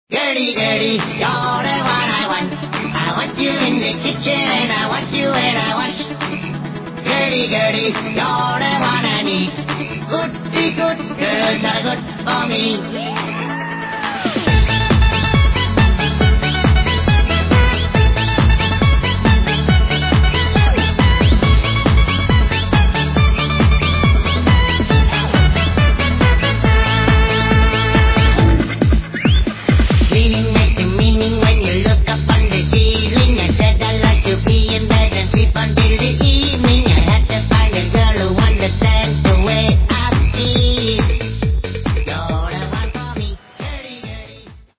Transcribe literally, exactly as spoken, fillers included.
Gertie, Gertie, you're the one I want. I want you in the kitchen and I want you when I wash. Gertie, Gertie, you're the one I need. Goody, good girls are good for me.